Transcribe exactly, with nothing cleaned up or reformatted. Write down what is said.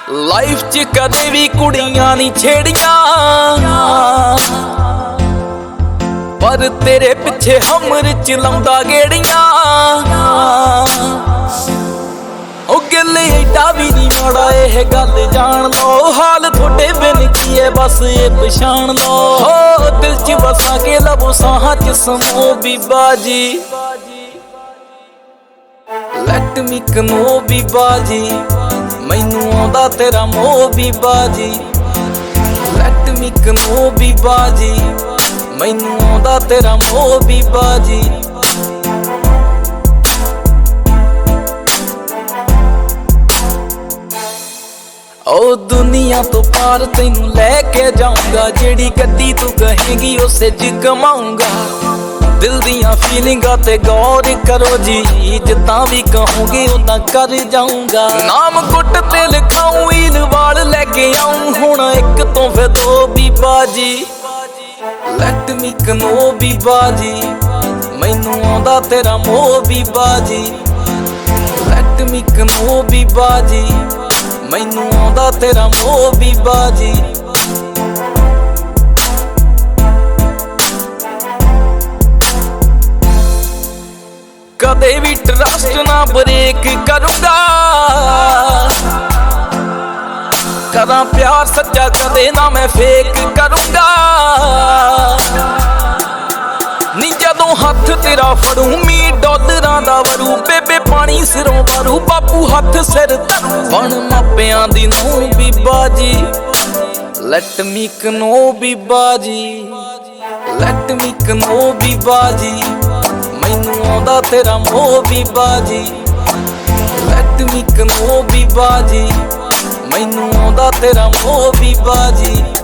Life ਚ ਕਦੇ ਵੀ ਕੁੜੀਆਂ ਨਹੀਂ ਛੇੜੀਆਂ, ਪਰ ਤੇਰੇ ਪਿੱਛੇ ਹਮਰ ਚ ਲਾਉਂਦਾ ਗੇੜੀਆਂ। ਉਹ ਗਿੱਲੇ ਏਡਾ ਵੀ ਨਹੀਂ ਮਾੜਾ, ਇਹ ਗੱਲ ਜਾਣ ਲਓ। ਹਾਲ ਤੁਹਾਡੇ ਬਿਨ ਕੀ ਹੈ ਬਸ ਇਹ ਪਛਾਣ ਲਓ। ਹੋ ਦਿਲ ਚ ਵਸਾ ਕੇ ਲਵੋ ਸਾਹਾਂ ਚ ਸਮੋ ਬੀਬਾ ਜੀ। ਲੈਟ ਮੀ ਕਨੋ ਬੀਬਾ ਜੀ, ਮੈਨੂੰ ਆਉਂਦਾ ਤੇਰਾ ਮੋਹ ਬੀਬਾ ਜੀ। ਲੈਟ ਮੀ ਕਨੋ ਬੀਬਾ ਜੀ, ਮੈਨੂੰ ਆਉਂਦਾ ਤੇਰਾ ਮੋਹ ਬੀਬਾ ਜੀ। ਓ ਦੁਨੀਆ ਤੋਂ ਪਾਰ ਤੈਨੂੰ ਲੈ ਕੇ ਜਾਊਂਗਾ, ਜਿਹੜੀ ਗੱਡੀ ਤੂੰ ਕਹੇਂਗੀ ਉਸੇ ਚ ਘਮਾਊਂਗਾ। ਦਿਲ ਦੀਆਂ ਫੀਲਿੰਗਾਂ ਤੇ ਗੌਰ ਕਰੋ ਜੀ, ਜਿੱਦਾਂ ਵੀ ਕਹੋਗੇ ਉਦਾਂ ਕਰ ਜਾਊਂਗਾ। ਨਾਮ ਗੁੱਟ ਤੇ ਲਿਖਾਊਂ, ਈਲ ਵਾਲ ਲੈ ਕੇ ਆਊਂ, ਹੁਣ ਇੱਕ ਤੋਂ ਫਿਰ ਦੋ ਬੀਬਾ ਜੀ। ਲੈਟ ਮੀ ਕਨੋ ਬੀਬਾ ਜੀ, ਮੈਨੂੰ ਆਉਂਦਾ ਤੇਰਾ ਮੋਹ ਬੀਬਾ ਜੀ। ਲੈਟ ਮੀ ਕਨੋ ਬੀਬਾ ਜੀ, ਮੈਨੂੰ ਆਉਂਦਾ ਤੇਰਾ ਮੋਹ ਬੀਬਾ ਜੀ। ਕਦੇ ਵੀ ਟਰਸਟ ਨਾ ਬ੍ਰੇਕ ਕਰੂੰਗਾ, ਕਰਾਂ ਪਿਆਰ ਸੱਚਾ ਕਦੇ ਨਾ ਮੈਂ ਫੇਕ ਕਰੂੰਗਾ। ਨੀ ਜਦੋਂ ਹੱਥ ਤੇਰਾ ਫੜੂ ਮੀ ਡਾਲਰਾਂ ਦਾ ਵਰੂ, ਬੇਬੇ ਪਾਣੀ ਸਿਰੋਂ ਵਰੂ, ਬਾਪੂ ਹੱਥ ਸਿਰ ਧਰੂ। ਬਣ ਮਾਪਿਆਂ ਦੀ ਨੂੰਹ ਬੀਬਾ ਜੀ। ਲੈਟ ਮੀ ਕਨੋ ਬੀਬਾ ਜੀ, ਲੈਟ ਮੀ ਕਨੋ ਬੀਬਾ ਜੀ, ਮੈਨੂੰ ਆਉਂਦਾ ਤੇਰਾ ਮੋਹ ਬੀਬਾ ਜੀ। ਲੈਟ ਮੀ ਕਨੋ ਬੀਬਾ ਜੀ, ਮੈਨੂੰ ਆਉਂਦਾ ਤੇਰਾ ਮੋਹ ਬੀਬਾ ਜੀ।